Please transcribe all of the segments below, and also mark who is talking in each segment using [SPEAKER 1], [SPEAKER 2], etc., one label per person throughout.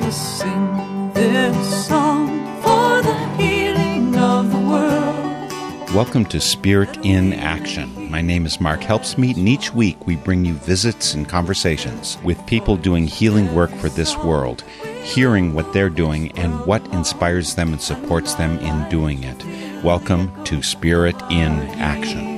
[SPEAKER 1] to sing this song for the healing of the world.
[SPEAKER 2] Welcome to Spirit in Action. My name is Mark Helpsmeet, and each week we bring you visits and conversations with people doing healing work for this world, hearing what they're doing and what inspires them and supports them in doing it. Welcome to Spirit in Action.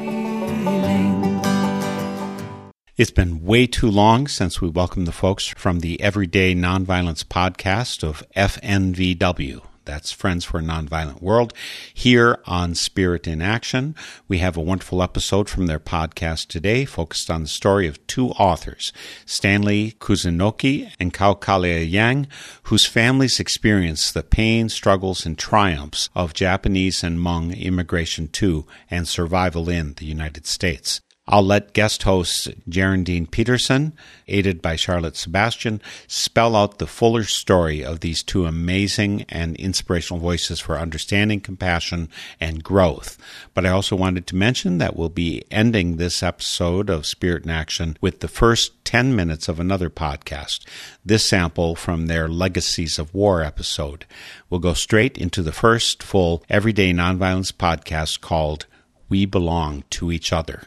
[SPEAKER 2] It's been way too long since we welcomed the folks from the Everyday Nonviolence podcast of FNVW. That's Friends for a Nonviolent World. Here on Spirit in Action, we have a wonderful episode from their podcast today focused on the story of two authors, Stanley Kusunoki and Kaukalia Yang, whose families experienced the pain, struggles, and triumphs of Japanese and Hmong immigration to and survival in the United States. I'll let guest host Geraldine Peterson, aided by Charlotte Sebastian, spell out the fuller story of these two amazing and inspirational voices for understanding, compassion, and growth. But I also wanted to mention that we'll be ending this episode of Spirit in Action with the first 10 minutes of another podcast, this sample from their Legacies of War episode. We'll go straight into the first full Everyday Nonviolence podcast called We Belong to Each Other.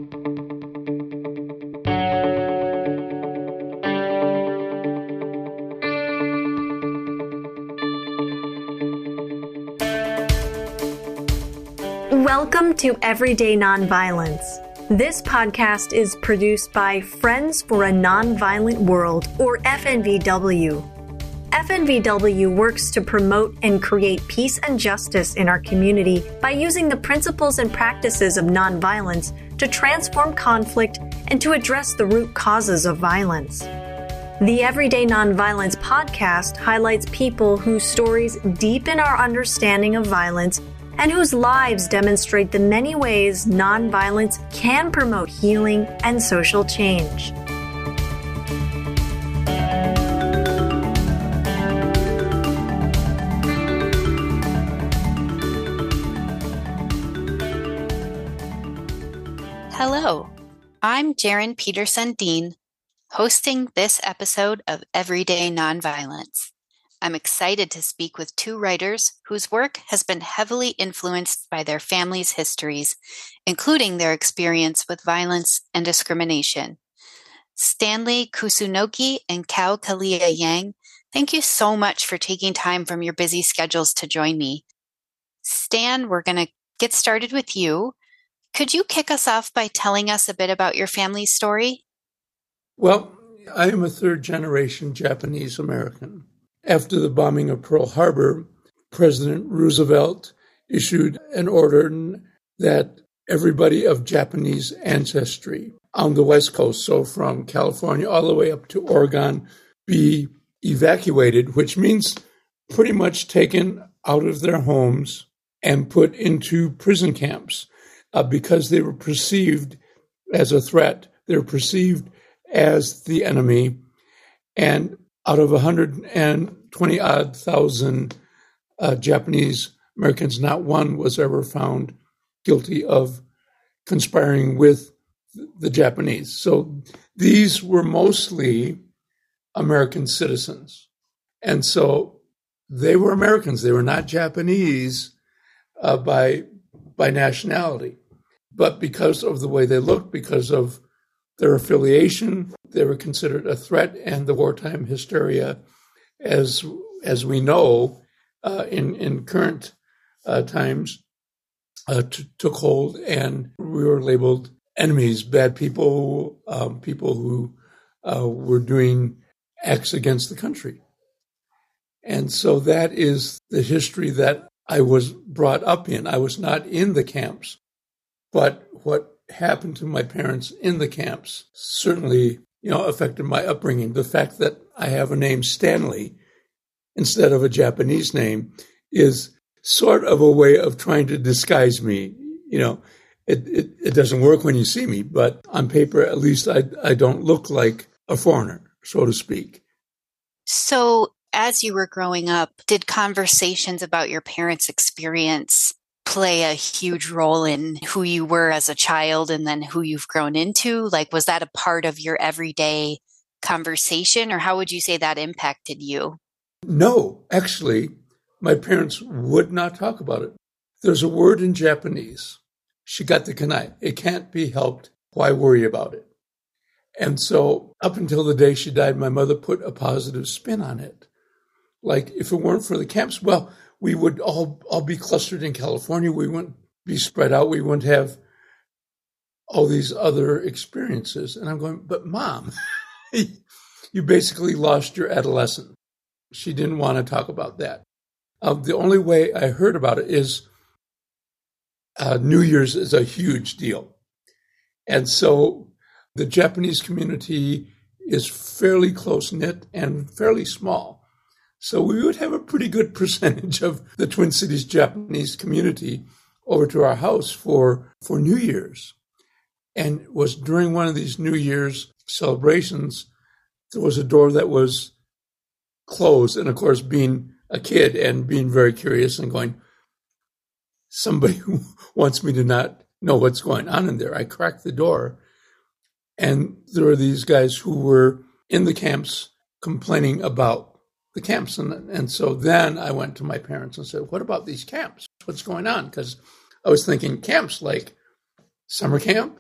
[SPEAKER 3] Welcome to Everyday Nonviolence. This podcast is produced by Friends for a Nonviolent World, or FNVW. FNVW works to promote and create peace and justice in our community by using the principles and practices of nonviolence to transform conflict and to address the root causes of violence. The Everyday Nonviolence podcast highlights people whose stories deepen our understanding of violence and whose lives demonstrate the many ways nonviolence can promote healing and social change.
[SPEAKER 4] Hello, I'm Geraldine Peterson Dean, hosting this episode of Everyday Nonviolence. I'm excited to speak with two writers whose work has been heavily influenced by their families' histories, including their experience with violence and discrimination. Stanley Kusunoki and Kaukalia Yang, thank you so much for taking time from your busy schedules to join me. Stan, we're going to get started with you. Could you kick us off by telling us a bit about your family's story?
[SPEAKER 5] Well, I am a third-generation Japanese American. After the bombing of Pearl Harbor, President Roosevelt issued an order that everybody of Japanese ancestry on the West Coast, so from California all the way up to Oregon, be evacuated, which means pretty much taken out of their homes and put into prison camps because they were perceived as a threat. They were perceived as the enemy. And out of 120-odd thousand Japanese Americans, not one was ever found guilty of conspiring with the Japanese. So these were mostly American citizens. And so they were Americans. They were not Japanese by nationality. But because of the way they looked, because of their affiliation, they were considered a threat, and the wartime hysteria, as we know, in current times, took hold, and we were labeled enemies, bad people, people who were doing acts against the country. And so that is the history that I was brought up in. I was not in the camps, but what happened to my parents in the camps certainly, affected my upbringing. The fact that I have a name Stanley instead of a Japanese name is sort of a way of trying to disguise me. It doesn't work when you see me, but on paper, at least I don't look like a foreigner, so to speak.
[SPEAKER 4] So as you were growing up, did conversations about your parents' experience play a huge role in who you were as a child and then who you've grown into? Like, was that a part of your everyday conversation, or how would you say that impacted you?
[SPEAKER 5] No, actually, my parents would not talk about it. There's a word in Japanese, shigatte kanai. It can't be helped. Why worry about it? And so up until the day she died, my mother put a positive spin on it. Like, if it weren't for the camps, well, we would all be clustered in California. We wouldn't be spread out. We wouldn't have all these other experiences. And I'm going, but Mom, you basically lost your adolescence. She didn't want to talk about that. The only way I heard about it is New Year's is a huge deal. And so the Japanese community is fairly close-knit and fairly small. So we would have a pretty good percentage of the Twin Cities Japanese community over to our house for New Year's. And it was during one of these New Year's celebrations, there was a door that was closed. And of course, being a kid and being very curious and going, somebody who wants me to not know what's going on in there. I cracked the door, and there were these guys who were in the camps complaining about the camps. And so then I went to my parents and said, what about these camps? What's going on? Because I was thinking camps like summer camp,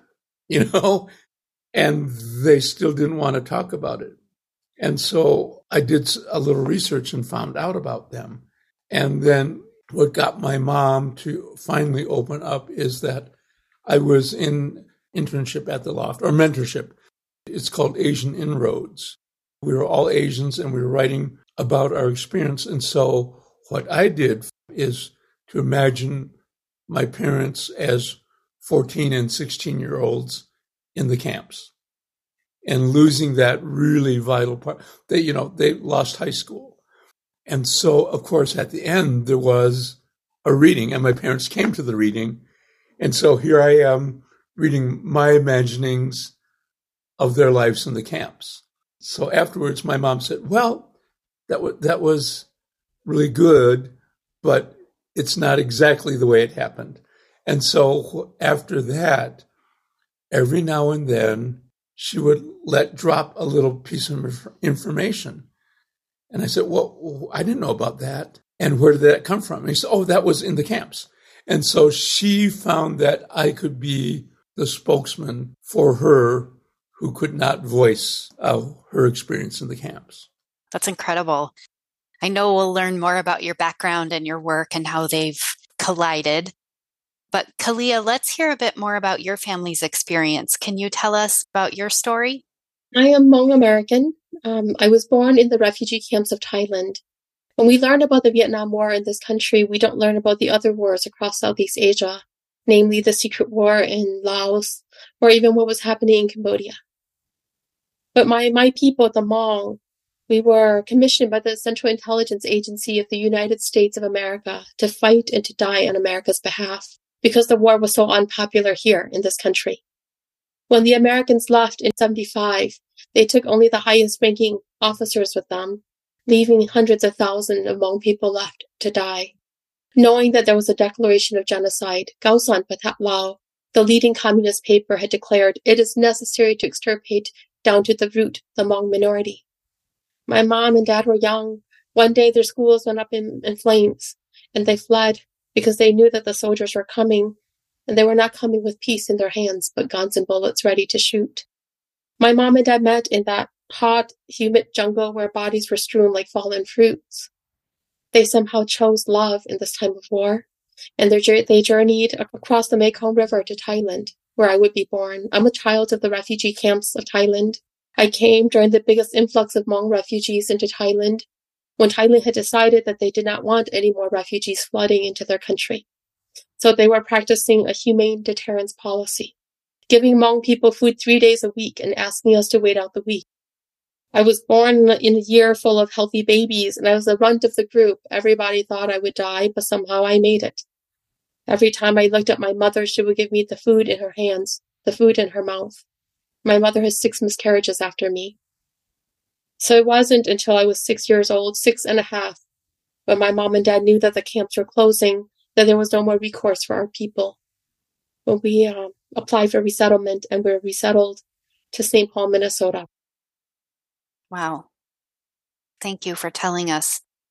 [SPEAKER 5] and they still didn't want to talk about it. And so I did a little research and found out about them. And then what got my mom to finally open up is that I was in internship at the Loft, or mentorship. It's called Asian Inroads. We were all Asians and we were writing about our experience. And so what I did is to imagine my parents as 14 and 16-year-olds in the camps and losing that really vital part. They lost high school. And so, of course, at the end, there was a reading, and my parents came to the reading. And so here I am reading my imaginings of their lives in the camps. So afterwards, my mom said, well, that was really good, but it's not exactly the way it happened. And so after that, every now and then, she would let drop a little piece of information. And I said, well, I didn't know about that. And where did that come from? And he said, oh, that was in the camps. And so she found that I could be the spokesman for her who could not voice her experience in the camps.
[SPEAKER 4] That's incredible. I know we'll learn more about your background and your work and how they've collided. But Kalia, let's hear a bit more about your family's experience. Can you tell us about your story?
[SPEAKER 6] I am Hmong American. I was born in the refugee camps of Thailand. When we learn about the Vietnam War in this country, we don't learn about the other wars across Southeast Asia, namely the secret war in Laos, or even what was happening in Cambodia. But my people, the Hmong, we were commissioned by the Central Intelligence Agency of the United States of America to fight and to die on America's behalf, because the war was so unpopular here in this country. When the Americans left in 1975, they took only the highest ranking officers with them, leaving hundreds of thousands of Hmong people left to die. Knowing that there was a declaration of genocide, Gausan Pathat Lao, the leading communist paper, had declared it is necessary to extirpate down to the root the Hmong minority. My mom and dad were young. One day their schools went up in flames, and they fled because they knew that the soldiers were coming, and they were not coming with peace in their hands, but guns and bullets ready to shoot. My mom and dad met in that hot, humid jungle where bodies were strewn like fallen fruits. They somehow chose love in this time of war, and they journeyed across the Mekong River to Thailand, where I would be born. I'm a child of the refugee camps of Thailand. I came during the biggest influx of Hmong refugees into Thailand, when Thailand had decided that they did not want any more refugees flooding into their country. So they were practicing a humane deterrence policy, giving Hmong people food 3 days a week and asking us to wait out the week. I was born in a year full of healthy babies, and I was the runt of the group. Everybody thought I would die, but somehow I made it. Every time I looked at my mother, she would give me the food in her hands, the food in her mouth. My mother has 6 miscarriages after me. So it wasn't until I was 6 years old, 6.5, when my mom and dad knew that the camps were closing, that there was no more recourse for our people. When we applied for resettlement and were resettled to St. Paul, Minnesota.
[SPEAKER 4] Wow. Thank you for telling us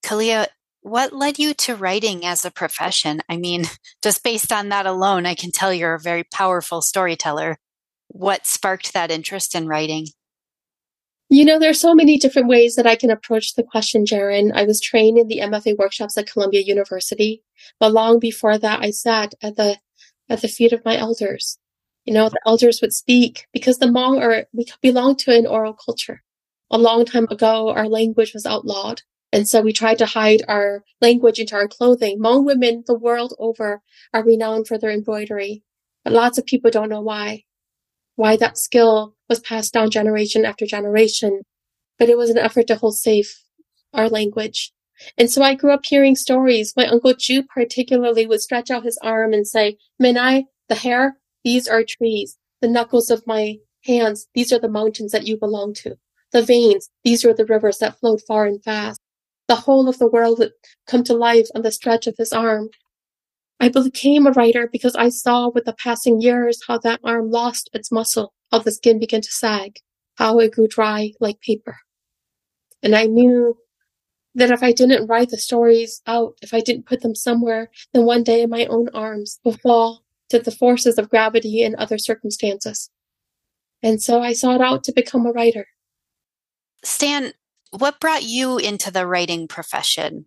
[SPEAKER 4] Kalia, what led you to writing as a profession? I mean, just based on that alone, I can tell you're a very powerful storyteller. What sparked that interest in writing?
[SPEAKER 6] There's so many different ways that I can approach the question, Jaren. I was trained in the MFA workshops at Columbia University, but long before that, I sat at the feet of my elders. The elders would speak because the Hmong we belong to an oral culture. A long time ago, our language was outlawed. And so we tried to hide our language into our clothing. Hmong women the world over are renowned for their embroidery, but lots of people don't know why that skill was passed down generation after generation. But it was an effort to hold safe our language. And so I grew up hearing stories. My Uncle Ju particularly would stretch out his arm and say, Menai, the hair, these are trees. The knuckles of my hands, these are the mountains that you belong to. The veins, these are the rivers that flowed far and fast. The whole of the world would come to life on the stretch of his arm. I became a writer because I saw with the passing years how that arm lost its muscle, how the skin began to sag, how it grew dry like paper. And I knew that if I didn't write the stories out, if I didn't put them somewhere, then one day my own arms will fall to the forces of gravity and other circumstances. And so I sought out to become a writer.
[SPEAKER 4] Stan, what brought you into the writing profession?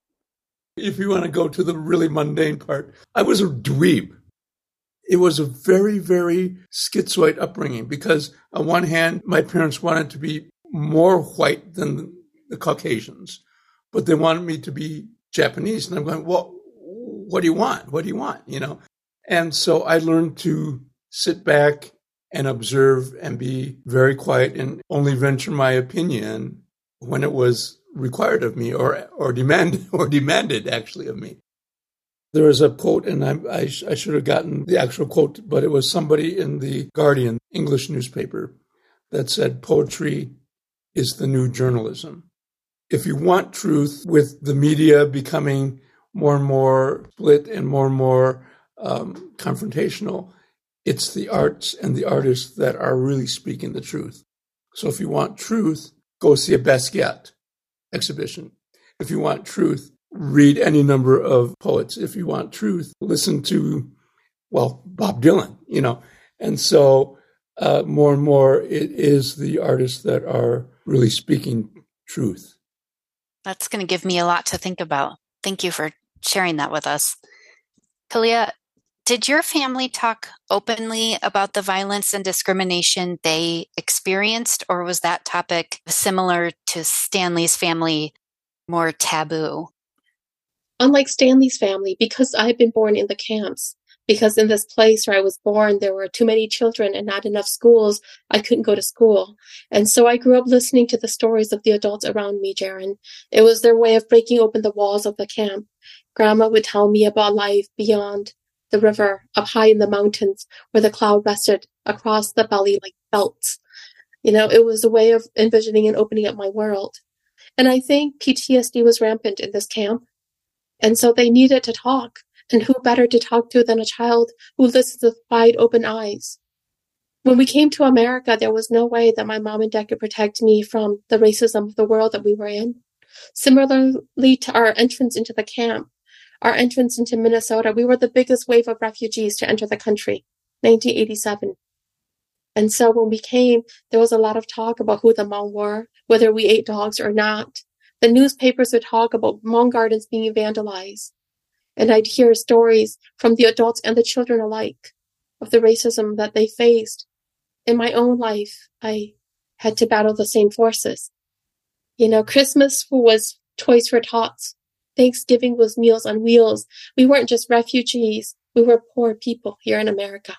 [SPEAKER 5] If you want to go to the really mundane part, I was a dweeb. It was a very, very schizoid upbringing because on one hand, my parents wanted to be more white than the Caucasians, but they wanted me to be Japanese. And I'm going, well, what do you want? What do you want? And so I learned to sit back and observe and be very quiet and only venture my opinion when it was required of me or demanded actually of me. There was a quote, and I should have gotten the actual quote, but it was somebody in the Guardian English newspaper that said, poetry is the new journalism. If you want truth, with the media becoming more and more split and more confrontational, it's the arts and the artists that are really speaking the truth. So if you want truth, go see a Basquiat exhibition. If you want truth, read any number of poets. If you want truth, listen to, Bob Dylan, And so more and more, it is the artists that are really speaking truth.
[SPEAKER 4] That's going to give me a lot to think about. Thank you for sharing that with us. Kalia, did your family talk openly about the violence and discrimination they experienced, or was that topic similar to Stanley's family, more taboo?
[SPEAKER 6] Unlike Stanley's family, because I had been born in the camps, because in this place where I was born, there were too many children and not enough schools, I couldn't go to school. And so I grew up listening to the stories of the adults around me, Jaren. It was their way of breaking open the walls of the camp. Grandma would tell me about life beyond the river, up high in the mountains, where the cloud rested across the valley like belts. It was a way of envisioning and opening up my world. And I think PTSD was rampant in this camp. And so they needed to talk. And who better to talk to than a child who listens with wide open eyes? When we came to America, there was no way that my mom and dad could protect me from the racism of the world that we were in. Similarly to our entrance into the camp, our entrance into Minnesota, we were the biggest wave of refugees to enter the country, 1987. And so when we came, there was a lot of talk about who the Hmong were, whether we ate dogs or not. The newspapers would talk about Hmong gardens being vandalized. And I'd hear stories from the adults and the children alike of the racism that they faced. In my own life, I had to battle the same forces. Christmas was Toys for Tots. Thanksgiving was Meals on Wheels. We weren't just refugees. We were poor people here in America.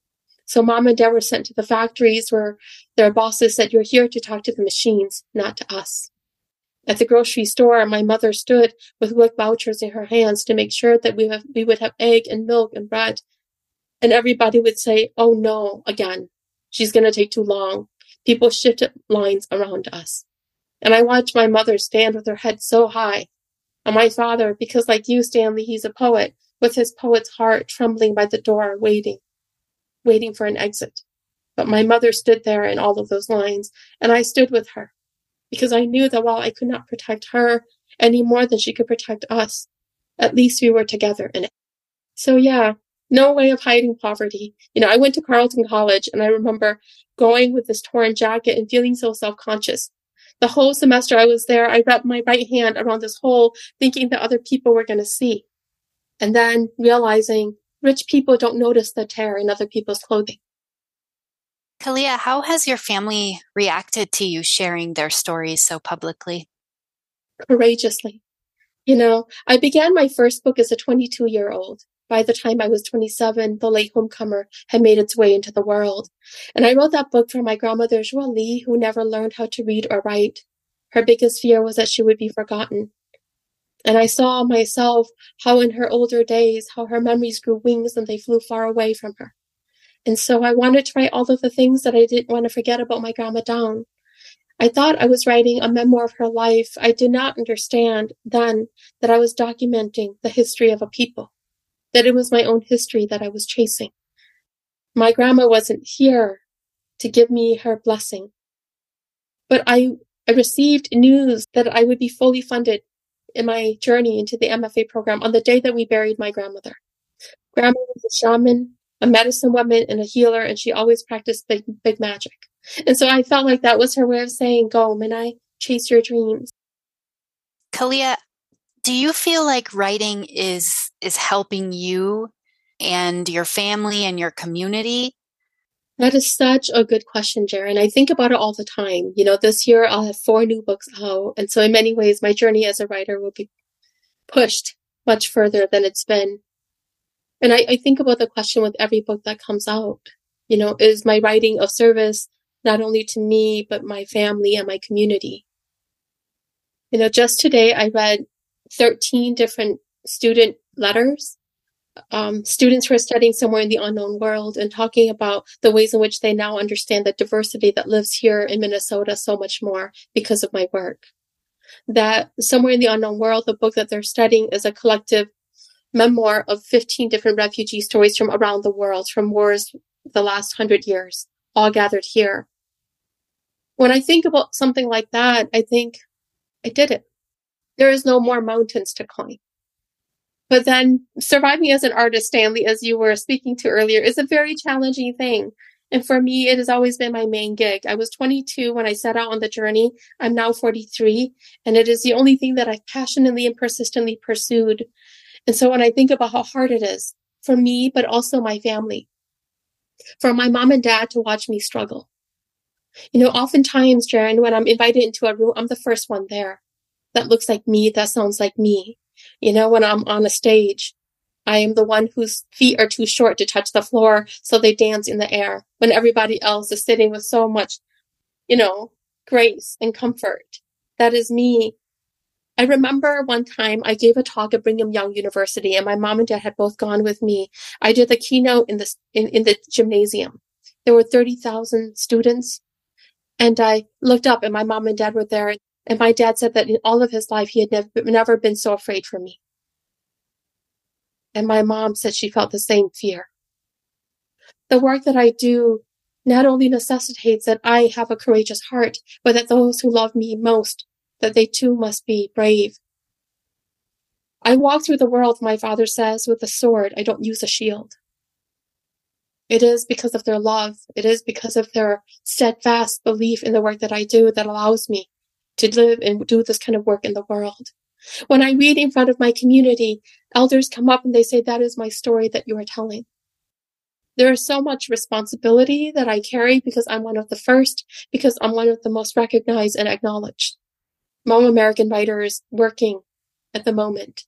[SPEAKER 6] So Mom and Dad were sent to the factories where their bosses said, you're here to talk to the machines, not to us. At the grocery store, my mother stood with WIC vouchers in her hands to make sure that we would have egg and milk and bread. And everybody would say, oh no, again, she's going to take too long. People shifted lines around us. And I watched my mother stand with her head so high. And my father, because like you, Stanley, he's a poet, with his poet's heart trembling by the door, waiting for an exit. But my mother stood there in all of those lines, and I stood with her, because I knew that while I could not protect her any more than she could protect us. At least we were together in it. So yeah, no way of hiding poverty. I went to Carleton College, and I remember going with this torn jacket and feeling so self-conscious. The whole semester I was there, I wrapped my right hand around this hole, thinking that other people were going to see. And then realizing rich people don't notice the tear in other people's clothing.
[SPEAKER 4] Kalia, how has your family reacted to you sharing their stories so publicly?
[SPEAKER 6] Courageously. I began my first book as a 22-year-old. By the time I was 27, The Late Homecomer had made its way into the world. And I wrote that book for my grandmother, Joie Lee, who never learned how to read or write. Her biggest fear was that she would be forgotten. And I saw myself how in her older days, how her memories grew wings and they flew far away from her. And so I wanted to write all of the things that I didn't want to forget about my grandma down. I thought I was writing a memoir of her life. I did not understand then that I was documenting the history of a people, that it was my own history that I was chasing. My grandma wasn't here to give me her blessing, but I received news that I would be fully funded in my journey into the MFA program on the day that we buried my grandmother. Grandma was a shaman, a medicine woman, and a healer, and she always practiced big magic. And so I felt like that was her way of saying, go, Minai, chase your dreams.
[SPEAKER 4] Kalia, do you feel like writing is helping you and your family and your community?
[SPEAKER 6] That is such a good question, Jaren. I think about it all the time. This year I'll have 4 new books out. And so in many ways, my journey as a writer will be pushed much further than it's been. And I think about the question with every book that comes out. Is my writing of service not only to me, but my family and my community? Just today I read 13 different student letters, students who are studying somewhere in the unknown world and talking about the ways in which they now understand the diversity that lives here in Minnesota so much more because of my work. That Somewhere in the Unknown World, the book that they're studying, is a collective memoir of 15 different refugee stories from around the world, from wars the last 100 years, all gathered here. When I think about something like that, I think I did it. There is no more mountains to climb. But then surviving as an artist, Stanley, as you were speaking to earlier, is a very challenging thing. And for me, it has always been my main gig. I was 22 when I set out on the journey. I'm now 43, and it is the only thing that I've passionately and persistently pursued. And so when I think about how hard it is for me, but also my family, for my mom and dad to watch me struggle. Oftentimes, Jaren, when I'm invited into a room, I'm the first one there. That looks like me, that sounds like me. When I'm on a stage, I am the one whose feet are too short to touch the floor, so they dance in the air when everybody else is sitting with so much, grace and comfort. That is me. I remember one time I gave a talk at Brigham Young University, and my mom and dad had both gone with me. I did the keynote in the gymnasium. There were 30,000 students, and I looked up, and my mom and dad were there. And my dad said that in all of his life, he had never been so afraid for me. And my mom said she felt the same fear. The work that I do not only necessitates that I have a courageous heart, but that those who love me most, that they too must be brave. I walk through the world, my father says, with a sword. I don't use a shield. It is because of their love. It is because of their steadfast belief in the work that I do that allows me to live and do this kind of work in the world. When I read in front of my community, elders come up and they say, that is my story that you are telling. There is so much responsibility that I carry because I'm one of the first, because I'm one of the most recognized and acknowledged Hmong American writers working at the moment.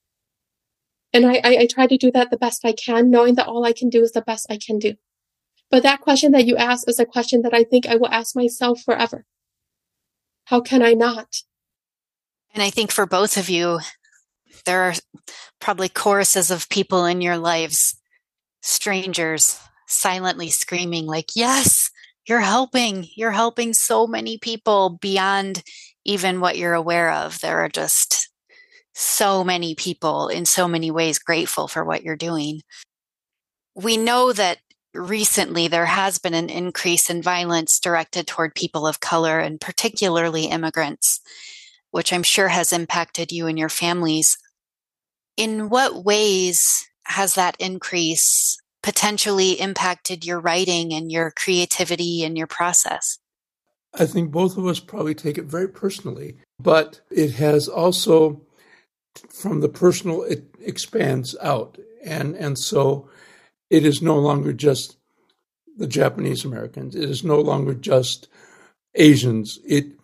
[SPEAKER 6] And I try to do that the best I can, knowing that all I can do is the best I can do. But that question that you asked is a question that I think I will ask myself forever. How can I not?
[SPEAKER 4] And I think for both of you, there are probably choruses of people in your lives, strangers, silently screaming like, yes, you're helping so many people beyond even what you're aware of. There are just so many people in so many ways grateful for what you're doing. We know that recently there has been an increase in violence directed toward people of color and particularly immigrants. which I'm sure has impacted you and your families. In what ways has that increase potentially impacted your writing and your creativity and your process?
[SPEAKER 5] I think both of us probably take it very personally, but it has also, from the personal, it expands out. And so it is no longer just the Japanese Americans. It is no longer just Asians.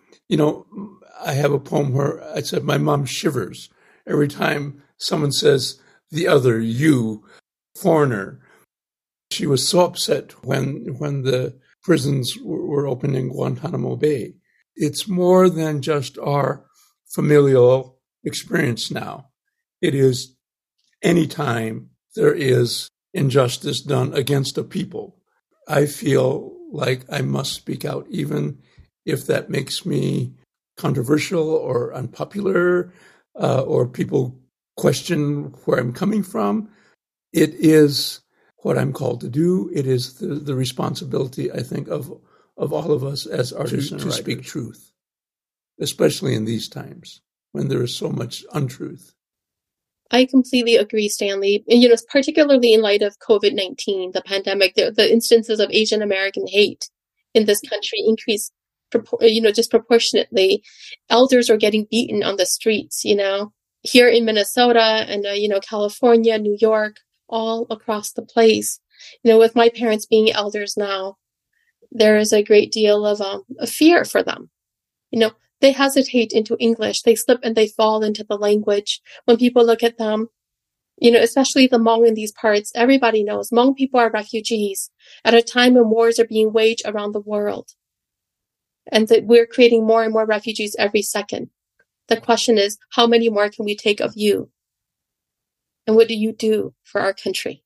[SPEAKER 5] I have a poem where I said, my mom shivers every time someone says the other, you, foreigner. She was so upset when the prisons were opened in Guantanamo Bay. It's more than just our familial experience now. It is anytime there is injustice done against a people, I feel like I must speak out, even if that makes me controversial or unpopular, or people question where I'm coming from. It is what I'm called to do. It is the responsibility, I think, of all of us as artists and writers to speak truth, especially in these times when there is so much untruth.
[SPEAKER 6] I completely agree, Stanley. And, particularly in light of COVID-19, the pandemic, the instances of Asian American hate in this country increased, disproportionately. Elders are getting beaten on the streets, here in Minnesota and, California, New York, all across the place. With my parents being elders now, there is a great deal of fear for them. They hesitate into English. They slip and they fall into the language. When people look at them, especially the Hmong in these parts, everybody knows Hmong people are refugees at a time when wars are being waged around the world. And that we're creating more and more refugees every second. The question is, how many more can we take of you? And what do you do for our country?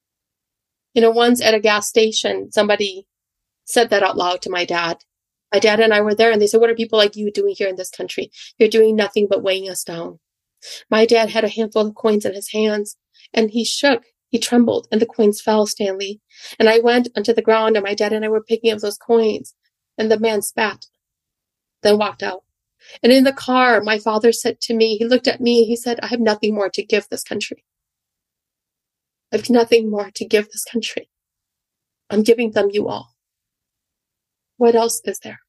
[SPEAKER 6] Once at a gas station, somebody said that out loud to my dad. My dad and I were there and they said, what are people like you doing here in this country? You're doing nothing but weighing us down. My dad had a handful of coins in his hands and he shook, he trembled, and the coins fell, Stanley. And I went onto the ground and my dad and I were picking up those coins and the man spat, then walked out. And in the car, my father said to me, he looked at me, he said, I have nothing more to give this country. I have nothing more to give this country. I'm giving them you all. What else is there?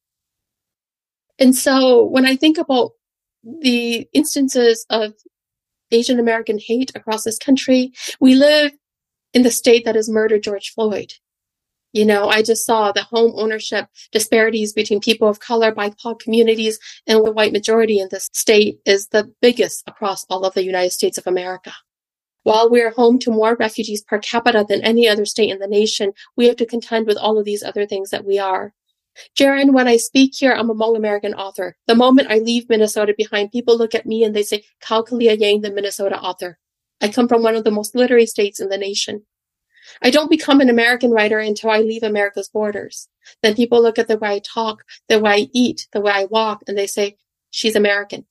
[SPEAKER 6] And so when I think about the instances of Asian American hate across this country, we live in the state that has murdered George Floyd. I just saw the home ownership disparities between people of color, BIPOC communities, and the white majority in this state is the biggest across all of the United States of America. While we are home to more refugees per capita than any other state in the nation, we have to contend with all of these other things that we are. Jaron, when I speak here, I'm a Hmong American author. The moment I leave Minnesota behind, people look at me and they say, Kau Kalia Yang, the Minnesota author. I come from one of the most literary states in the nation. I don't become an American writer until I leave America's borders. Then people look at the way I talk, the way I eat, the way I walk, and they say, she's American.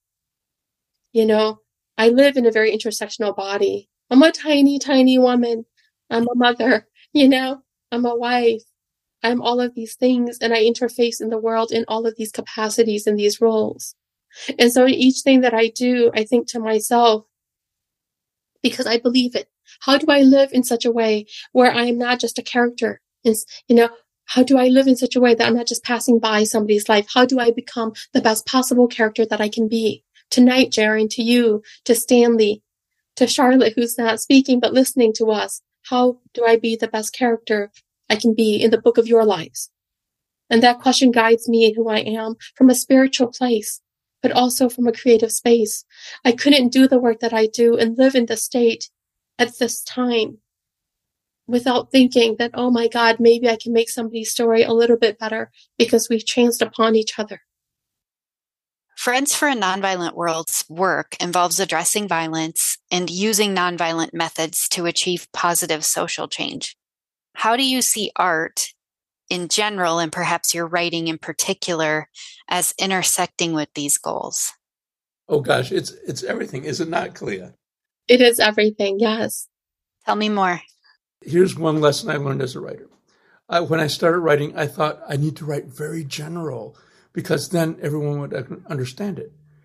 [SPEAKER 6] I live in a very intersectional body. I'm a tiny, tiny woman. I'm a mother, I'm a wife. I'm all of these things, and I interface in the world in all of these capacities and these roles. And so in each thing that I do, I think to myself, because I believe it, how do I live in such a way where I am not just a character? How do I live in such a way that I'm not just passing by somebody's life? How do I become the best possible character that I can be? Tonight, Jaron, to you, to Stanley, to Charlotte, who's not speaking but listening to us, how do I be the best character I can be in the book of your lives? And that question guides me in who I am from a spiritual place, but also from a creative space. I couldn't do the work that I do and live in this state at this time without thinking that, oh my God, maybe I can make somebody's story a little bit better because we've chanced upon each other.
[SPEAKER 4] Friends for a Nonviolent World's work involves addressing violence and using nonviolent methods to achieve positive social change. How do you see art in general, and perhaps your writing in particular, as intersecting with these goals?
[SPEAKER 5] Oh gosh, it's everything, is it not, Kalia?
[SPEAKER 6] It is everything, yes.
[SPEAKER 4] Tell me more.
[SPEAKER 5] Here's one lesson I learned as a writer. When I started writing, I thought I need to write very general because then everyone would understand it.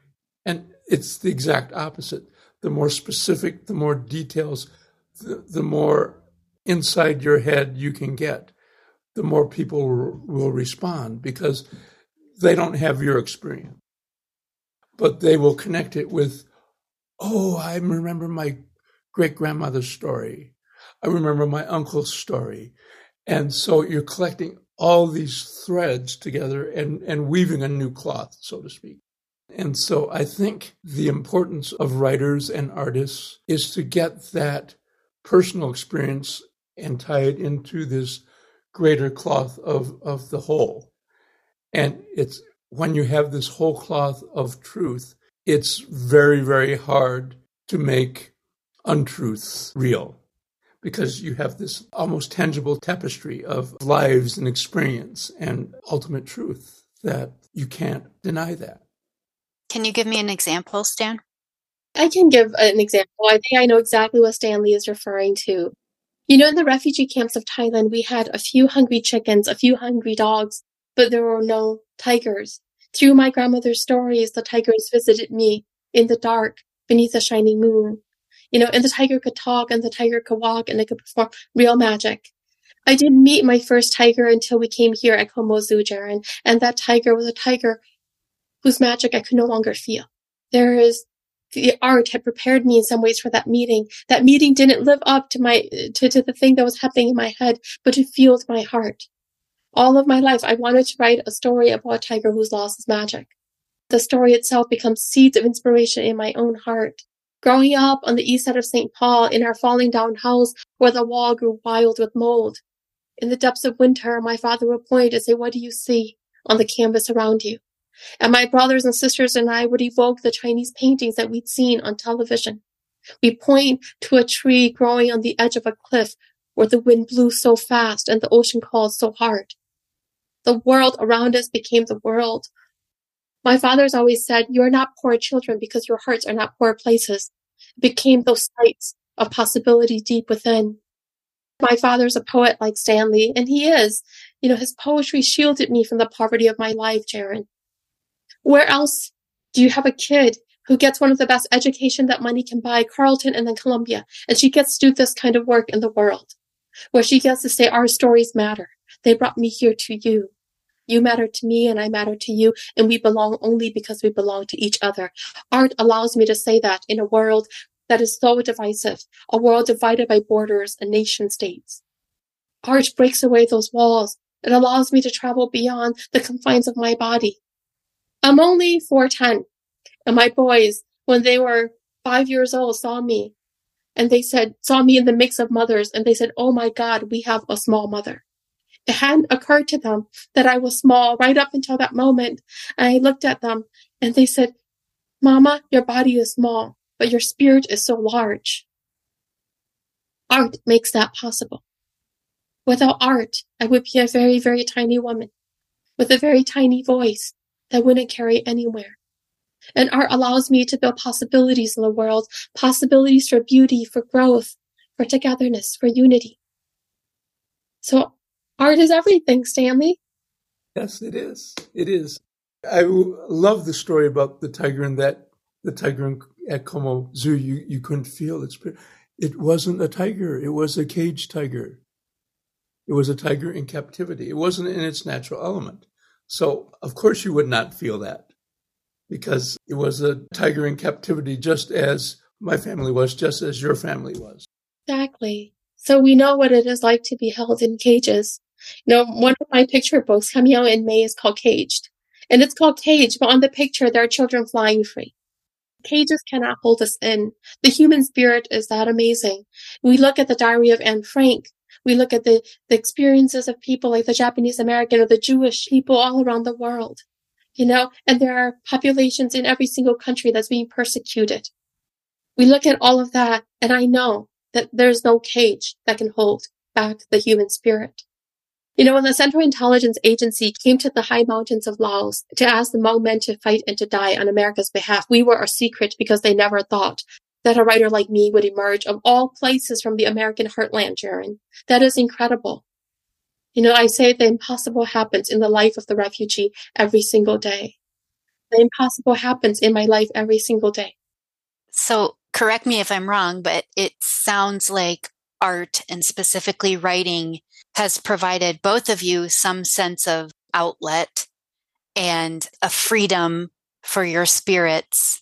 [SPEAKER 5] And it's the exact opposite. The more specific, the more details, the more inside your head you can get, the more people will respond, because they don't have your experience. But they will connect it with, oh, I remember my great-grandmother's story. I remember my uncle's story. And so you're collecting all these threads together and weaving a new cloth, so to speak. And so I think the importance of writers and artists is to get that personal experience and tie it into this greater cloth of the whole. And it's when you have this whole cloth of truth, it's very, very hard to make untruths real, because you have this almost tangible tapestry of lives and experience and ultimate truth that you can't deny that.
[SPEAKER 4] Can you give me an example, Stan?
[SPEAKER 6] I can give an example. I think I know exactly what Stanley is referring to. You know, in the refugee camps of Thailand, we had a few hungry chickens, a few hungry dogs, but there were no tigers. Through my grandmother's stories, the tigers visited me in the dark beneath a shining moon. You know, and the tiger could talk, and the tiger could walk, and it could perform real magic. I didn't meet my first tiger until we came here at Como Zoo, Jaron, and that tiger was a tiger whose magic I could no longer feel. The art had prepared me in some ways for that meeting. That meeting didn't live up to the thing that was happening in my head, but it fueled my heart. All of my life, I wanted to write a story about a tiger who's lost his magic. The story itself becomes seeds of inspiration in my own heart. Growing up on the east side of St. Paul in our falling down house where the wall grew wild with mold. In the depths of winter, my father would point and say, "What do you see on the canvas around you?" And my brothers and sisters and I would evoke the Chinese paintings that we'd seen on television. We'd point to a tree growing on the edge of a cliff where the wind blew so fast and the ocean called so hard. The world around us became the world. My father's always said, "You are not poor children because your hearts are not poor places." It became those sights of possibility deep within. My father's a poet like Stanley, and he is. You know, his poetry shielded me from the poverty of my life, Jaron. Where else do you have a kid who gets one of the best education that money can buy, Carleton and then Columbia, and she gets to do this kind of work in the world, where she gets to say, "Our stories matter. They brought me here to you. You matter to me and I matter to you, and we belong only because we belong to each other." Art allows me to say that in a world that is so divisive, a world divided by borders and nation states. Art breaks away those walls. It allows me to travel beyond the confines of my body. I'm only 4'10", and my boys, when they were 5 years old, saw me in the mix of mothers, and they said, "Oh my God, we have a small mother." It hadn't occurred to them that I was small right up until that moment. And I looked at them and they said, "Mama, your body is small, but your spirit is so large." Art makes that possible. Without art, I would be a very, very tiny woman with a very tiny voice that wouldn't carry anywhere. And art allows me to build possibilities in the world, possibilities for beauty, for growth, for togetherness, for unity. So art is everything, Stanley.
[SPEAKER 5] Yes, it is. It is. I love the story about the tiger at Como Zoo. You couldn't feel its spirit. It wasn't a tiger. It was a caged tiger. It was a tiger in captivity. It wasn't in its natural element. So, of course, you would not feel that, because it was a tiger in captivity, just as my family was, just as your family was.
[SPEAKER 6] Exactly. So we know what it is like to be held in cages. You know, one of my picture books coming out in May is called Caged. And it's called Caged, but on the picture, there are children flying free. Cages cannot hold us in. The human spirit is that amazing. We look at the Diary of Anne Frank. We look at the experiences of people like the Japanese American or the Jewish people all around the world, you know, and there are populations in every single country that's being persecuted. We look at all of that, and I know that there's no cage that can hold back the human spirit. You know, when the Central Intelligence Agency came to the high mountains of Laos to ask the Hmong men to fight and to die on America's behalf, we were a secret because they never thought that a writer like me would emerge of all places from the American heartland, Jaron. That is incredible. You know, I say the impossible happens in the life of the refugee every single day. The impossible happens in my life every single day.
[SPEAKER 4] So correct me if I'm wrong, but it sounds like art and specifically writing has provided both of you some sense of outlet and a freedom for your spirits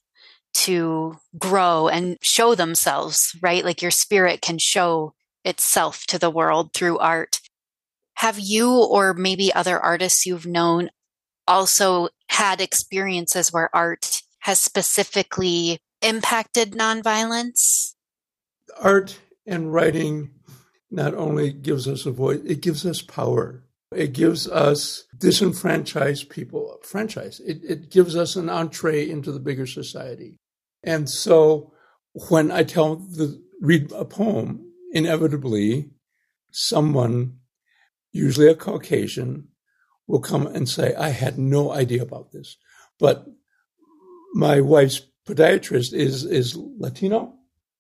[SPEAKER 4] to grow and show themselves, right? Like your spirit can show itself to the world through art. Have you or maybe other artists you've known also had experiences where art has specifically impacted nonviolence?
[SPEAKER 5] Art and writing not only gives us a voice, it gives us power. It gives us disenfranchised people a franchise. It gives us an entree into the bigger society. And so when I read a poem, inevitably someone, usually a Caucasian, will come and say, I had no idea about this. But my wife's podiatrist is Latino.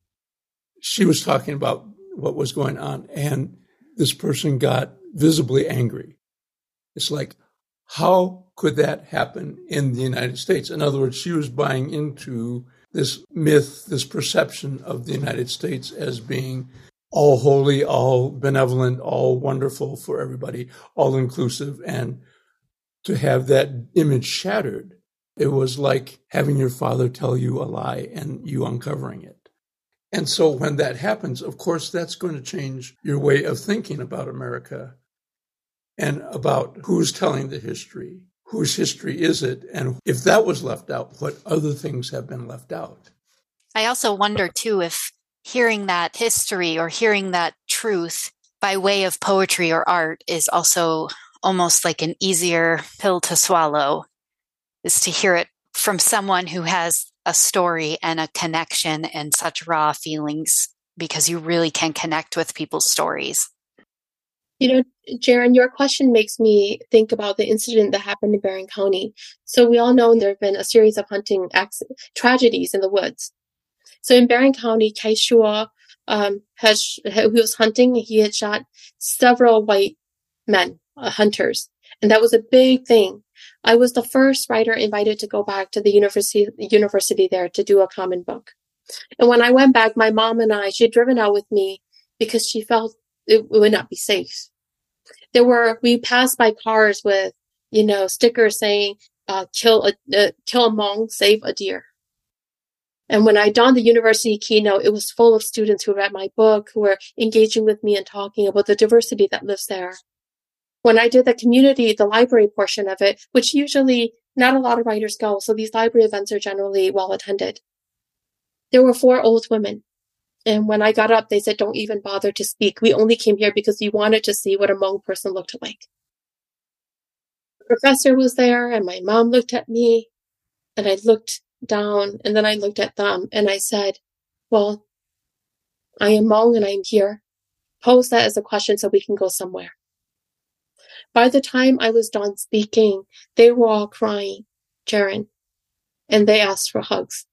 [SPEAKER 5] She was talking about what was going on, and this person got visibly angry. It's like, how could that happen in the United States? In other words, she was buying into this myth, this perception of the United States as being all holy, all benevolent, all wonderful for everybody, all inclusive. And to have that image shattered, it was like having your father tell you a lie and you uncovering it. And so when that happens, of course, that's going to change your way of thinking about America and about who's telling the history, whose history is it, and if that was left out, what other things have been left out.
[SPEAKER 4] I also wonder, too, if hearing that history or hearing that truth by way of poetry or art is also almost like an easier pill to swallow, is to hear it from someone who has a story and a connection and such raw feelings, because you really can connect with people's stories.
[SPEAKER 6] You know, Jaren, your question makes me think about the incident that happened in Barron County. So we all know there have been a series of hunting tragedies in the woods. So in Barron County, Kai Shua, he was hunting. He had shot several white men, hunters, and that was a big thing. I was the first writer invited to go back to the university there to do a common book. And when I went back, my mom and she had driven out with me because she felt it would not be safe. We passed by cars with, stickers saying, kill a Hmong, save a deer. And when I donned the university keynote, it was full of students who read my book, who were engaging with me and talking about the diversity that lives there. When I did the library portion of it, which usually not a lot of writers go, so these library events are generally well attended. There were 4 old women. And when I got up, they said, don't even bother to speak. We only came here because we wanted to see what a Hmong person looked like. The professor was there, and my mom looked at me, and I looked down, and then I looked at them, and I said, well, I am Hmong, and I'm here. Pose that as a question so we can go somewhere. By the time I was done speaking, they were all crying, Jaren, and they asked for hugs.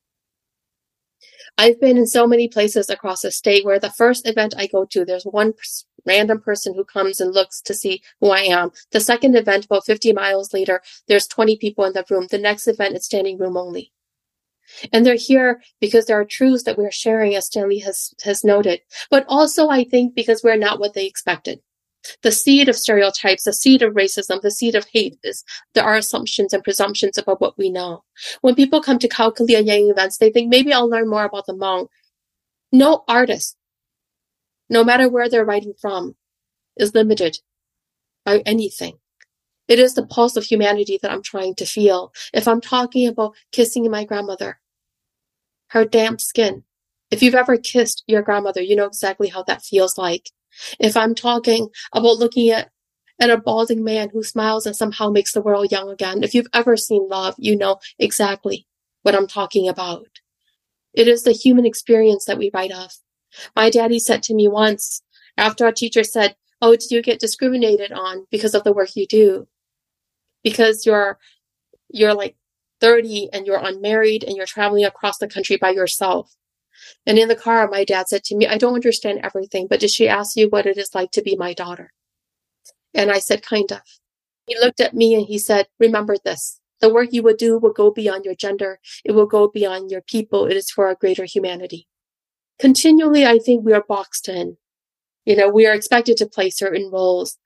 [SPEAKER 6] I've been in so many places across the state where the first event I go to, there's one random person who comes and looks to see who I am. The second event, about 50 miles later, there's 20 people in the room. The next event is standing room only. And they're here because there are truths that we're sharing, as Stanley has noted. But also, I think, because we're not what they expected. The seed of stereotypes, the seed of racism, the seed of hate there are assumptions and presumptions about what we know. When people come to Kaukalia Yang events, they think maybe I'll learn more about the Hmong. No artist, no matter where they're writing from, is limited by anything. It is the pulse of humanity that I'm trying to feel. If I'm talking about kissing my grandmother, her damp skin, if you've ever kissed your grandmother, you know exactly how that feels like. If I'm talking about looking at a balding man who smiles and somehow makes the world young again, if you've ever seen love, you know exactly what I'm talking about. It is the human experience that we write of. My daddy said to me once, after a teacher said, oh, do you get discriminated on because of the work you do? Because you're like 30 and you're unmarried and you're traveling across the country by yourself. And in the car, my dad said to me, I don't understand everything, but did she ask you what it is like to be my daughter? And I said, kind of. He looked at me and he said, remember this. The work you will do will go beyond your gender. It will go beyond your people. It is for a greater humanity. Continually, I think we are boxed in. We are expected to play certain roles.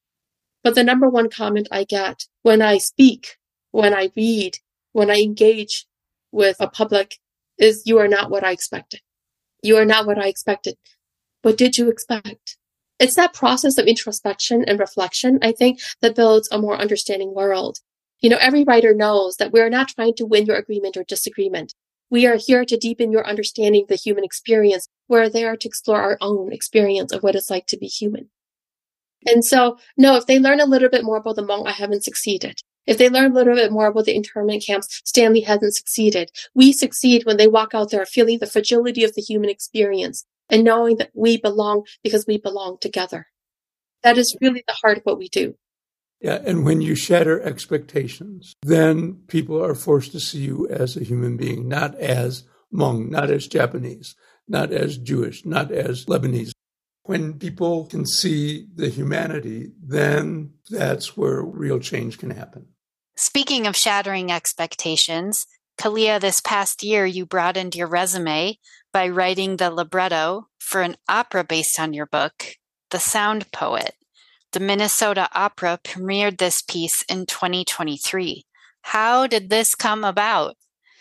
[SPEAKER 6] But the number one comment I get when I speak, when I read, when I engage with a public is, you are not what I expected. You are not what I expected. What did you expect? It's that process of introspection and reflection, I think, that builds a more understanding world. Every writer knows that we are not trying to win your agreement or disagreement. We are here to deepen your understanding of the human experience. We're there to explore our own experience of what it's like to be human. And so, no, if they learn a little bit more about the Hmong, I haven't succeeded. If they learn a little bit more about the internment camps, Stanley hasn't succeeded. We succeed when they walk out there feeling the fragility of the human experience and knowing that we belong because we belong together. That is really the heart of what we do.
[SPEAKER 5] Yeah, and when you shatter expectations, then people are forced to see you as a human being, not as Hmong, not as Japanese, not as Jewish, not as Lebanese. When people can see the humanity, then that's where real change can happen.
[SPEAKER 4] Speaking of shattering expectations, Kalia, this past year you broadened your resume by writing the libretto for an opera based on your book, The Sound Poet. The Minnesota Opera premiered this piece in 2023. How did this come about?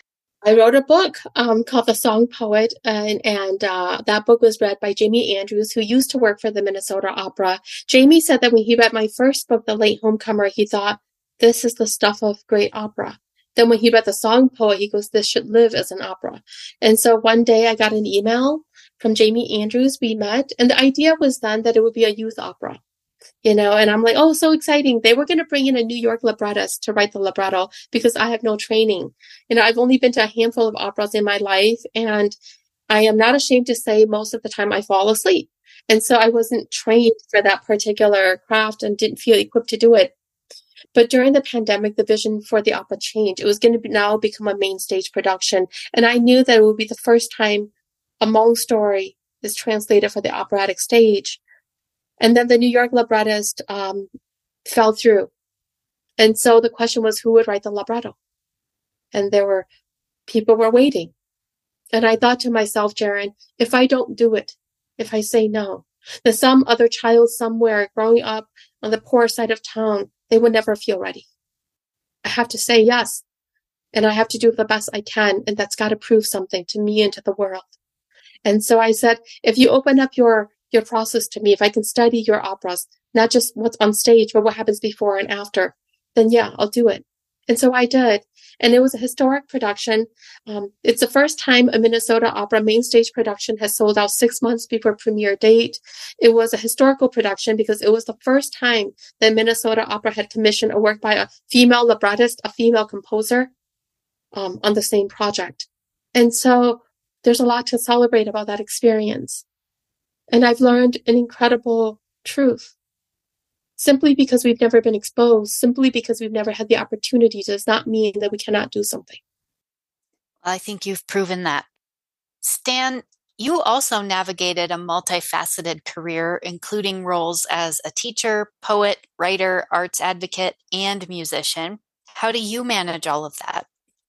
[SPEAKER 6] I wrote a book called The Song Poet, and that book was read by Jamie Andrews, who used to work for the Minnesota Opera. Jamie said that when he read my first book, The Late Homecomer, he thought, this is the stuff of great opera. Then when he read The Song Poet, he goes, this should live as an opera. And so one day I got an email from Jamie Andrews. We met, and the idea was then that it would be a youth opera. And I'm like, oh, so exciting. They were going to bring in a New York librettist to write the libretto because I have no training. I've only been to a handful of operas in my life, and I am not ashamed to say most of the time I fall asleep. And so I wasn't trained for that particular craft and didn't feel equipped to do it. But during the pandemic, the vision for the opera changed. It was going to now become a main stage production. And I knew that it would be the first time a Hmong story is translated for the operatic stage. And then the New York librettist fell through. And so the question was, who would write the libretto? And people were waiting. And I thought to myself, Jaron, if I don't do it, if I say no, then some other child somewhere growing up on the poor side of town, they would never feel ready. I have to say yes. And I have to do the best I can. And that's got to prove something to me and to the world. And so I said, if you open up your process to me, if I can study your operas, not just what's on stage, but what happens before and after, then yeah, I'll do it. And so I did. And it was a historic production. It's the first time a Minnesota Opera main stage production has sold out 6 months before premiere date. It was a historical production because it was the first time that Minnesota Opera had commissioned a work by a female librettist, a female composer, on the same project. And so there's a lot to celebrate about that experience. And I've learned an incredible truth. Simply because we've never been exposed, simply because we've never had the opportunity, does not mean that we cannot do something.
[SPEAKER 4] I think you've proven that. Stan, you also navigated a multifaceted career, including roles as a teacher, poet, writer, arts advocate, and musician. How do you manage all of that?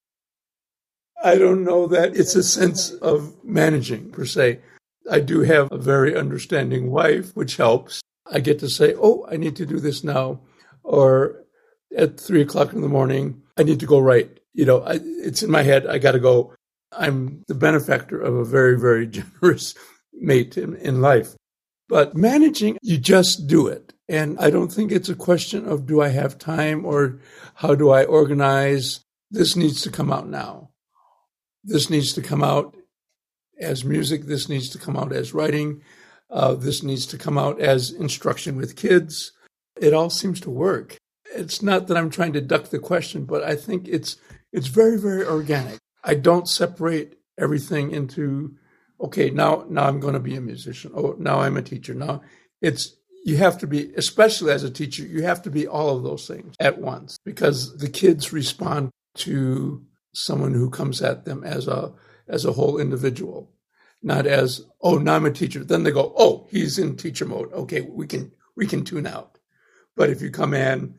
[SPEAKER 5] I don't know that it's a sense of managing, per se. I do have a very understanding wife, which helps. I get to say, oh, I need to do this now. Or at 3:00 in the morning, I need to go write. It's in my head. I got to go. I'm the benefactor of a very, very generous mate in life. But managing, you just do it. And I don't think it's a question of do I have time or how do I organize. This needs to come out now. This needs to come out as music. This needs to come out as writing. This needs to come out as instruction with kids. It all seems to work. It's not that I'm trying to duck the question, but I think it's very, very organic. I don't separate everything into, okay, now I'm going to be a musician. Oh, now I'm a teacher. Now you have to be, especially as a teacher, you have to be all of those things at once because the kids respond to someone who comes at them as a whole individual. Not as, oh, now I'm a teacher. Then they go, oh, he's in teacher mode. Okay, we can tune out. But if you come in,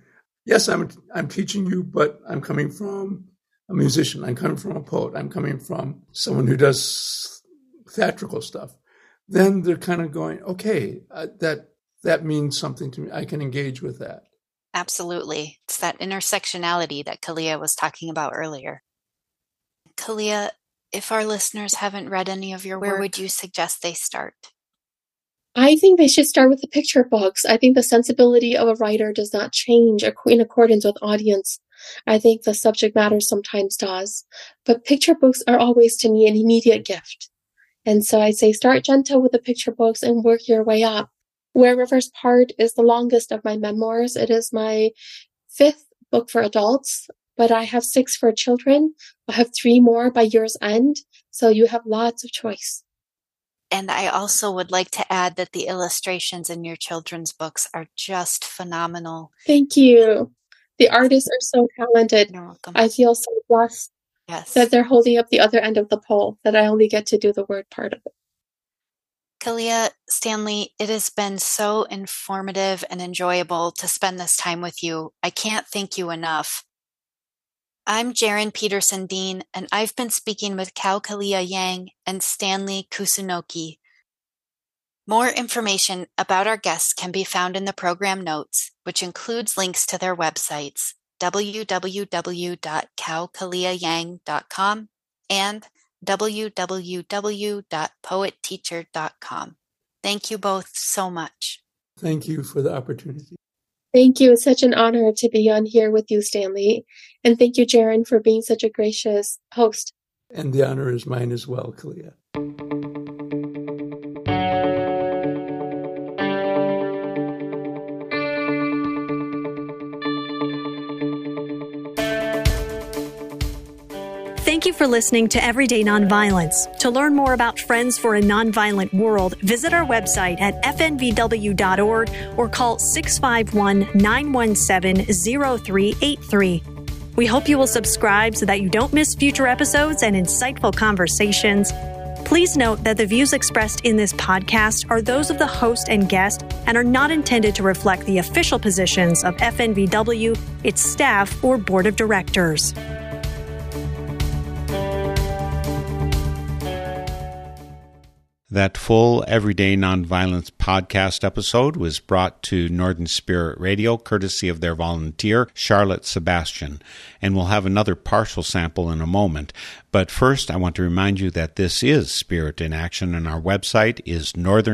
[SPEAKER 5] yes, I'm teaching you, but I'm coming from a musician. I'm coming from a poet. I'm coming from someone who does theatrical stuff. Then they're kind of going, okay, that means something to me. I can engage with that.
[SPEAKER 4] Absolutely. It's that intersectionality that Kalia was talking about earlier. Kalia, if our listeners haven't read any of your work, where would you suggest they start?
[SPEAKER 6] I think they should start with the picture books. I think the sensibility of a writer does not change in accordance with audience. I think the subject matter sometimes does. But picture books are always, to me, an immediate gift. And so I say start gentle with the picture books and work your way up. Where Rivers Part is the longest of my memoirs. It is my 5th book for adults, but I have 6 for children. I have 3 more by year's end. So you have lots of choice.
[SPEAKER 4] And I also would like to add that the illustrations in your children's books are just phenomenal.
[SPEAKER 6] Thank you. The artists are so talented.
[SPEAKER 4] You're welcome.
[SPEAKER 6] I feel so blessed that they're holding up the other end of the pole, that I only get to do the word part of it.
[SPEAKER 4] Kalia, Stanley, it has been so informative and enjoyable to spend this time with you. I can't thank you enough. I'm Jaren Peterson Dean, and I've been speaking with Kalia Yang and Stanley Kusunoki. More information about our guests can be found in the program notes, which includes links to their websites, www.cowkaliayang.com and www.poetteacher.com. Thank you both so much.
[SPEAKER 5] Thank you for the opportunity.
[SPEAKER 6] Thank you. It's such an honor to be on here with you, Stanley. And thank you, Jaren, for being such a gracious host.
[SPEAKER 5] And the honor is mine as well, Kalia.
[SPEAKER 3] Thank you for listening to Everyday Nonviolence. To learn more about Friends for a Nonviolent World, visit our website at fnvw.org or call 651-917-0383. We hope you will subscribe so that you don't miss future episodes and insightful conversations. Please note that the views expressed in this podcast are those of the host and guest and are not intended to reflect the official positions of FNVW, its staff, or board of directors.
[SPEAKER 2] That full Everyday Nonviolence podcast episode was brought to Northern Spirit Radio, courtesy of their volunteer, Charlotte Sebastian. And we'll have another partial sample in a moment. But first, I want to remind you that this is Spirit in Action, and our website is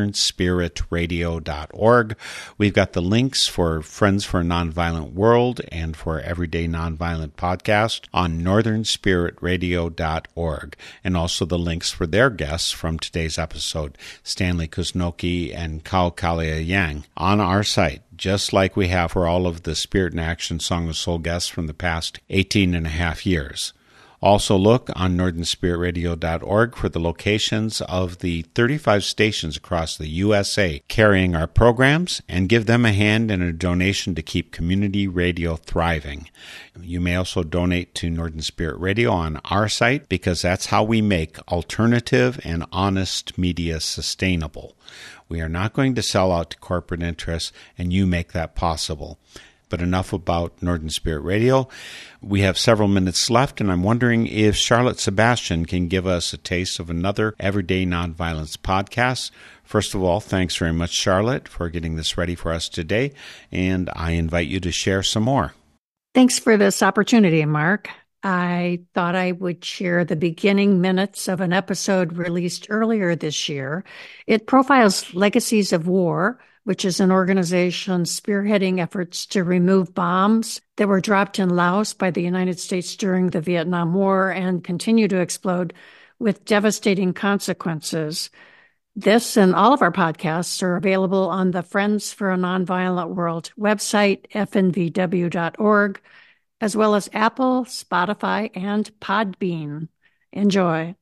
[SPEAKER 2] northernspiritradio.org. We've got the links for Friends for a Nonviolent World and for Everyday Nonviolent Podcast on northernspiritradio.org, and also the links for their guests from today's episode, Stanley Kusunoki and Kalia Yang, on our site, just like we have for all of the Spirit in Action Song of Soul guests from the past 18 and a half years. Also look on northernspiritradio.org for the locations of the 35 stations across the USA carrying our programs, and give them a hand and a donation to keep community radio thriving. You may also donate to Northern Spirit Radio on our site, because that's how we make alternative and honest media sustainable. We are not going to sell out to corporate interests, and you make that possible. But enough about Northern Spirit Radio. We have several minutes left, and I'm wondering if Charlotte Sebastian can give us a taste of another Everyday Nonviolence podcast. First of all, thanks very much, Charlotte, for getting this ready for us today, and I invite you to share some more.
[SPEAKER 7] Thanks for this opportunity, Mark. I thought I would share the beginning minutes of an episode released earlier this year. It profiles Legacies of War, which is an organization spearheading efforts to remove bombs that were dropped in Laos by the United States during the Vietnam War and continue to explode with devastating consequences. This and all of our podcasts are available on the Friends for a Nonviolent World website, fnvw.org, as well as Apple, Spotify, and Podbean. Enjoy.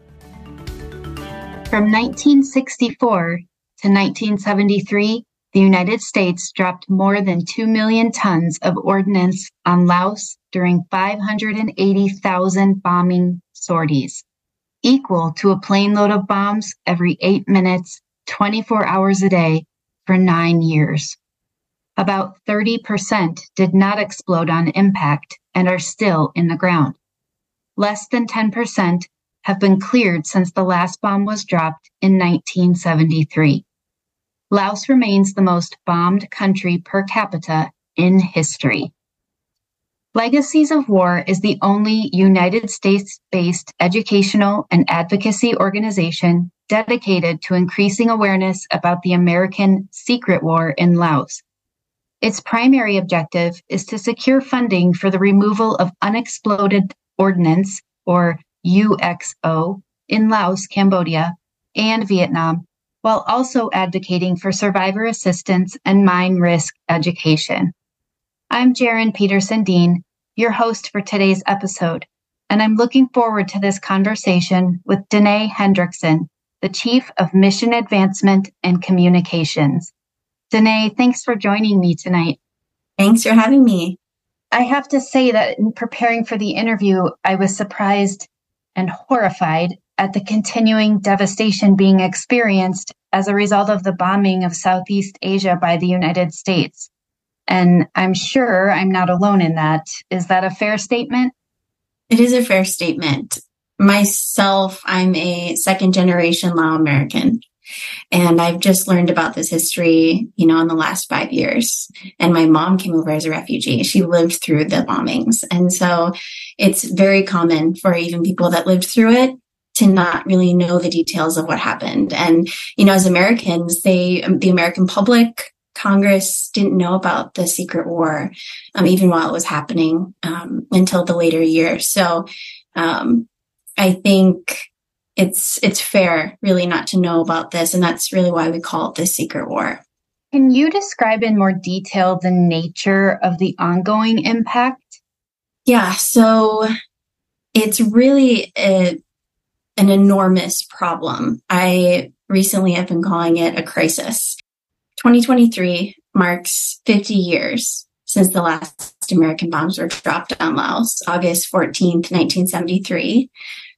[SPEAKER 8] From 1964 to 1973, the United States dropped more than 2 million tons of ordnance on Laos during 580,000 bombing sorties, equal to a plane load of bombs every 8 minutes, 24 hours a day, for 9 years. About 30% did not explode on impact and are still in the ground. Less than 10% have been cleared since the last bomb was dropped in 1973. Laos remains the most bombed country per capita in history. Legacies of War is the only United States-based educational and advocacy organization dedicated to increasing awareness about the American secret war in Laos. Its primary objective is to secure funding for the removal of unexploded ordnance, or UXO, in Laos, Cambodia, and Vietnam, while also advocating for survivor assistance and mine risk education. I'm Jaren Peterson-Dean, your host for today's episode, and I'm looking forward to this conversation with Danae Hendrickson, the Chief of Mission Advancement and Communications. Danae, thanks for joining me tonight.
[SPEAKER 9] Thanks for having me.
[SPEAKER 8] I have to say that in preparing for the interview, I was surprised and horrified at the continuing devastation being experienced as a result of the bombing of Southeast Asia by the United States. And I'm sure I'm not alone in that. Is that a fair statement?
[SPEAKER 9] It is a fair statement. Myself, I'm a second-generation Lao American, and I've just learned about this history, in the last 5 years. And my mom came over as a refugee. She lived through the bombings. And so it's very common for even people that lived through it to not really know the details of what happened. And, as Americans, the American public, Congress didn't know about the secret war, even while it was happening, until the later years. So I think it's fair really not to know about this. And that's really why we call it the secret war.
[SPEAKER 8] Can you describe in more detail the nature of the ongoing impact?
[SPEAKER 9] Yeah, so it's really an enormous problem. I recently have been calling it a crisis. 2023 marks 50 years since the last American bombs were dropped on Laos, August 14th, 1973.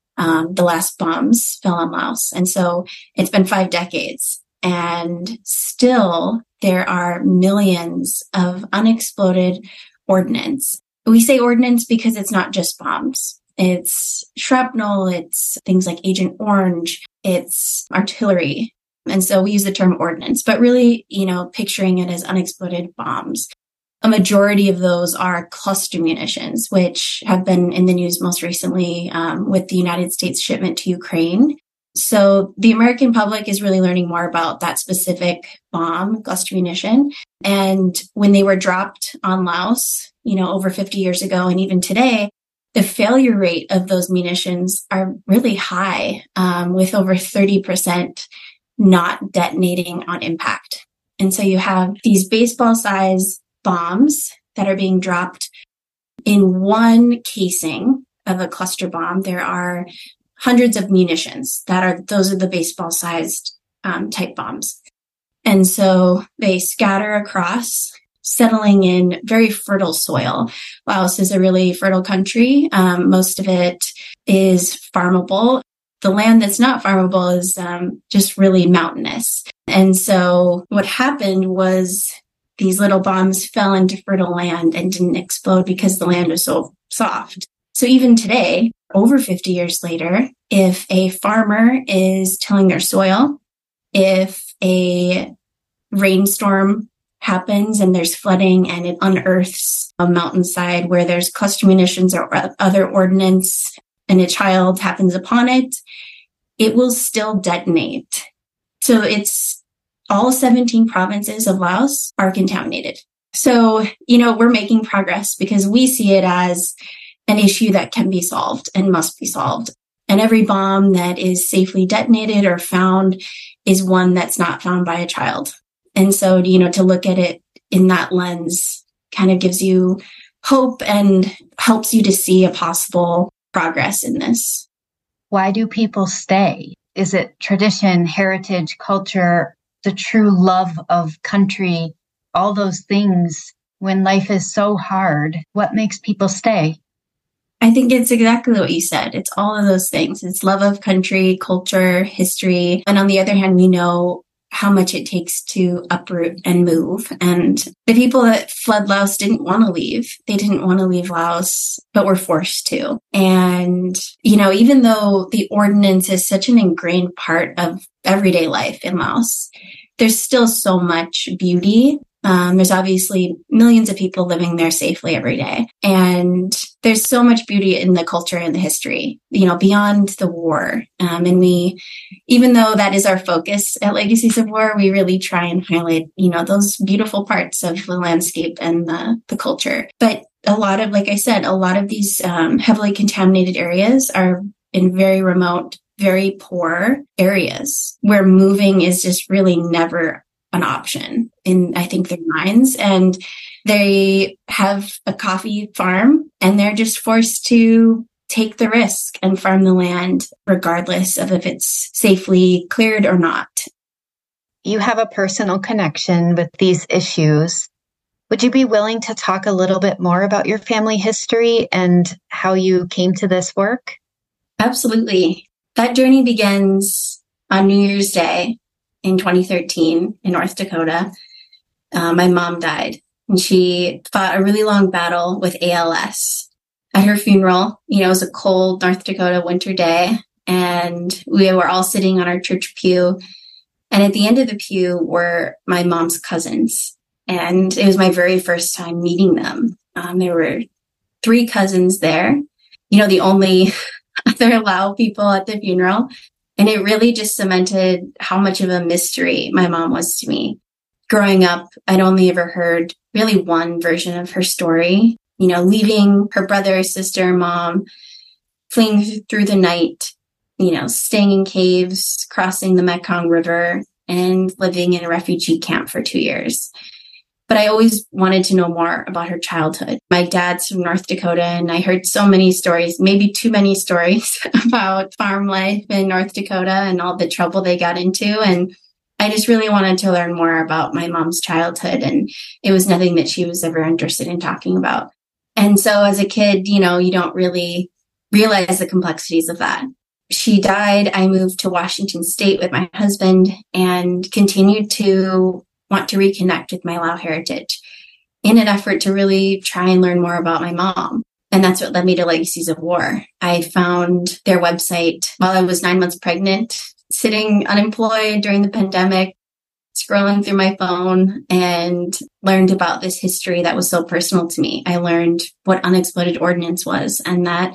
[SPEAKER 9] The last bombs fell on Laos. And so it's been 5 decades. And still, there are millions of unexploded ordnance. We say ordnance because it's not just bombs. It's shrapnel, it's things like Agent Orange, it's artillery. And so we use the term ordnance, but really, picturing it as unexploded bombs. A majority of those are cluster munitions, which have been in the news most recently with the United States shipment to Ukraine. So the American public is really learning more about that specific bomb, cluster munition. And when they were dropped on Laos, over 50 years ago, and even today, the failure rate of those munitions are really high, with over 30% not detonating on impact. And so you have these baseball-sized bombs that are being dropped in one casing of a cluster bomb. There are hundreds of munitions those are the baseball-sized type bombs. And so they scatter across, settling in very fertile soil. Laos is a really fertile country. Most of it is farmable. The land that's not farmable is just really mountainous. And so what happened was these little bombs fell into fertile land and didn't explode because the land was so soft. So even today, over 50 years later, if a farmer is tilling their soil, if a rainstorm happens and there's flooding and it unearths a mountainside where there's cluster munitions or other ordnance, and a child happens upon it, it will still detonate. So it's all 17 provinces of Laos are contaminated. So, we're making progress because we see it as an issue that can be solved and must be solved. And every bomb that is safely detonated or found is one that's not found by a child. And so, to look at it in that lens kind of gives you hope and helps you to see a possible progress in this.
[SPEAKER 8] Why do people stay? Is it tradition, heritage, culture, the true love of country, all those things? When life is so hard, what makes people stay?
[SPEAKER 9] I think it's exactly what you said. It's all of those things. It's love of country, culture, history. And on the other hand, we know how much it takes to uproot and move. And the people that fled Laos didn't want to leave. They didn't want to leave Laos, but were forced to. And, even though the ordinance is such an ingrained part of everyday life in Laos, there's still so much beauty. There's obviously millions of people living there safely every day. And there's so much beauty in the culture and the history, beyond the war. And even though that is our focus at Legacies of War, we really try and highlight, those beautiful parts of the landscape and the culture. But a lot of, like I said, a lot of these heavily contaminated areas are in very remote, very poor areas where moving is just really never an option in, I think, their minds. And they have a coffee farm and they're just forced to take the risk and farm the land regardless of if it's safely cleared or not.
[SPEAKER 8] You have a personal connection with these issues. Would you be willing to talk a little bit more about your family history and how you came to this work?
[SPEAKER 9] Absolutely. That journey begins on New Year's Day in 2013 in North Dakota. My mom died and she fought a really long battle with ALS. At her funeral, it was a cold North Dakota winter day and we were all sitting on our church pew. And at the end of the pew were my mom's cousins. And it was my very first time meeting them. There were 3 cousins there, the only other Lao people at the funeral. And it really just cemented how much of a mystery my mom was to me. Growing up, I'd only ever heard really one version of her story, leaving her brother, sister, mom, fleeing through the night, staying in caves, crossing the Mekong River, and living in a refugee camp for 2 years. But I always wanted to know more about her childhood. My dad's from North Dakota, and I heard so many stories, maybe too many stories about farm life in North Dakota and all the trouble they got into. And I just really wanted to learn more about my mom's childhood. And it was nothing that she was ever interested in talking about. And so as a kid, you don't really realize the complexities of that. She died. I moved to Washington State with my husband and continued to want to reconnect with my Lao heritage in an effort to really try and learn more about my mom. And that's what led me to Legacies of War. I found their website while I was 9 months pregnant, sitting unemployed during the pandemic, scrolling through my phone, and learned about this history that was so personal to me. I learned what unexploded ordnance was and that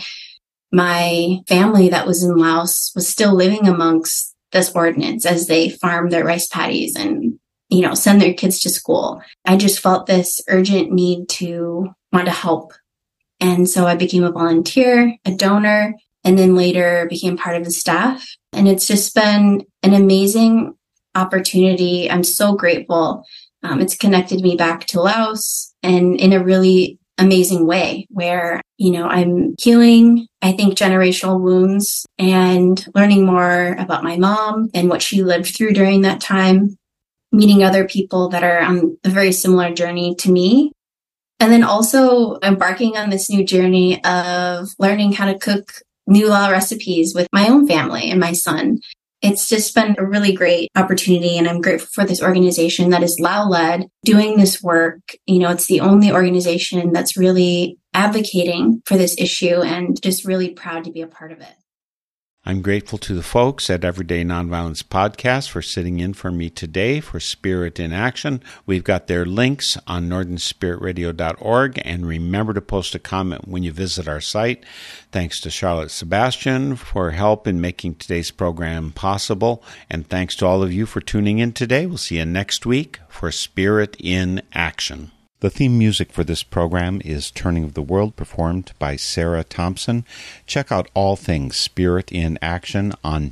[SPEAKER 9] my family that was in Laos was still living amongst this ordnance as they farmed their rice paddies and send their kids to school. I just felt this urgent need to want to help. And so I became a volunteer, a donor, and then later became part of the staff. And it's just been an amazing opportunity. I'm so grateful. It's connected me back to Laos and in a really amazing way where, I'm healing, I think, generational wounds and learning more about my mom and what she lived through during that time, meeting other people that are on a very similar journey to me. And then also embarking on this new journey of learning how to cook new Lao recipes with my own family and my son. It's just been a really great opportunity, and I'm grateful for this organization that is Lao-led doing this work. It's the only organization that's really advocating for this issue and just really proud to be a part of it.
[SPEAKER 2] I'm grateful to the folks at Everyday Nonviolence Podcast for sitting in for me today for Spirit in Action. We've got their links on northernspiritradio.org, and remember to post a comment when you visit our site. Thanks to Charlotte Sebastian for help in making today's program possible, and thanks to all of you for tuning in today. We'll see you next week for Spirit in Action. The theme music for this program is Turning of the World, performed by Sarah Thompson. Check out all things Spirit in Action on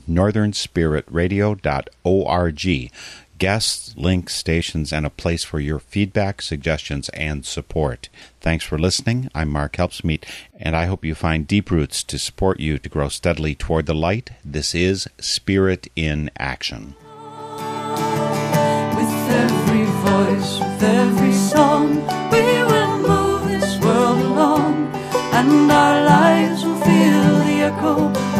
[SPEAKER 2] northernspiritradio.org. Guests, links, stations, and a place for your feedback, suggestions, and support. Thanks for listening. I'm Mark Helpsmeet, and I hope you find deep roots to support you to grow steadily toward the light. This is Spirit in Action.
[SPEAKER 1] With every voice, with every song, we will move this world along, and our lives will feel the echo